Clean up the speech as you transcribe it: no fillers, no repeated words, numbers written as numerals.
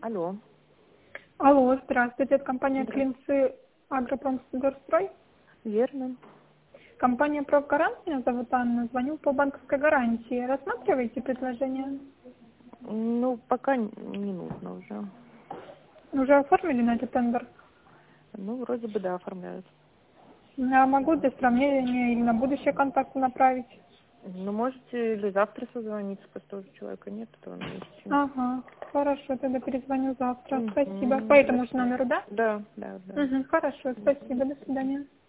Алло. Алло, здравствуйте, это компания Здравствуйте. Клинцы Агропромстрой. Верно. Компания Профгарант, меня зовут Анна, звоню по банковской гарантии. Рассматриваете предложение? Ну, пока не нужно уже. Уже оформили на этот тендер? Ну, вроде бы да, оформляют. Я могу для сравнения или на будущее контакты направить? Ну, можете или завтра созвониться, просто уже человека нет, этого на месте. Ага, хорошо, тогда перезвоню завтра. Спасибо. По Угу, этому же хорошо. номеру, да? Да. Угу, хорошо, спасибо, до свидания.